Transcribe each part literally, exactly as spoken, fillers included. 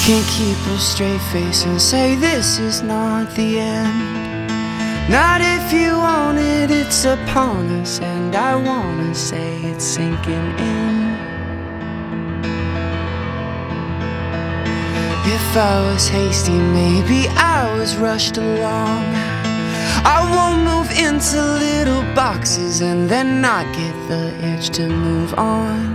can't keep a straight face and say this is not the end. Not if you want it, it's upon us, and I wanna say it's sinking in. If I was hasty, maybe I was rushed along. I won't move into little boxes and then not get the itch to move on.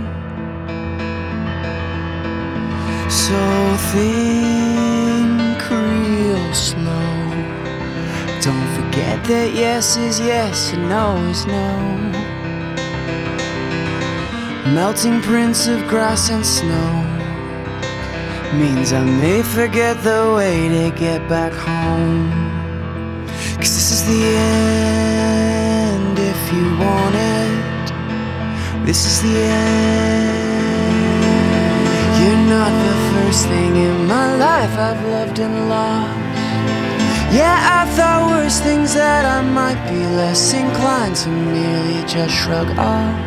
So think real slow. Don't forget that yes is yes and no is no. Melting prints of grass and snow means I may forget the way to get back home. 'Cause this is the end if you want it. This is the end. You're not the first thing in my life I've loved and lost. Yeah, I thought worse things that I might be less inclined to merely just shrug off.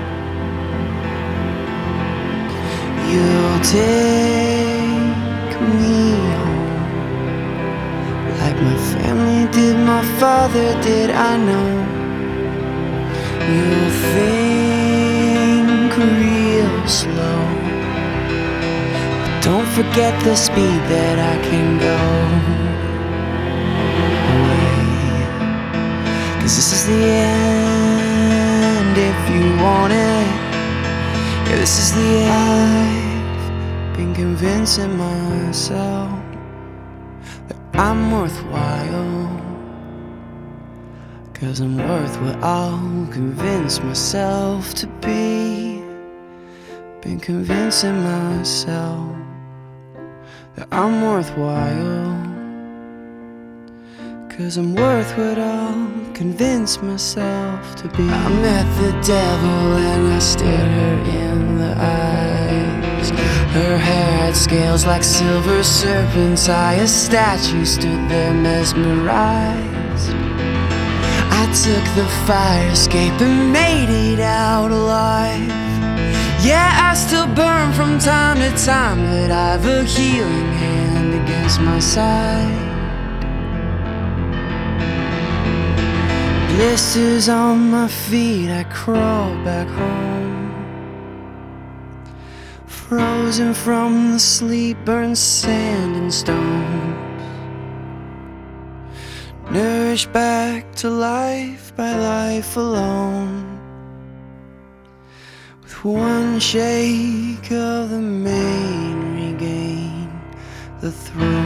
You'll take me home like my family did, my father did, I know. You'll think real slow, but don't forget the speed that I can go. 'Cause this is the end if you want it. Yeah, this is the end. I've been convincing myself that I'm worthwhile, 'cause I'm worth what I'll convince myself to be. Been convincing myself that I'm worthwhile, 'cause I'm worth what I'll convince myself to be. I met the devil and I stared her in the eyes. Her hair had scales like silver serpents. I, a statue, stood there mesmerized. I took the fire escape and made it out alive. Yeah, I still burn from time to time, but I've a healing hand against my side. Blisters on my feet, I crawl back home. Frozen from the sleep, burned sand and stones. Nourished back to life by life alone. With one shake of the mane, regain the throne.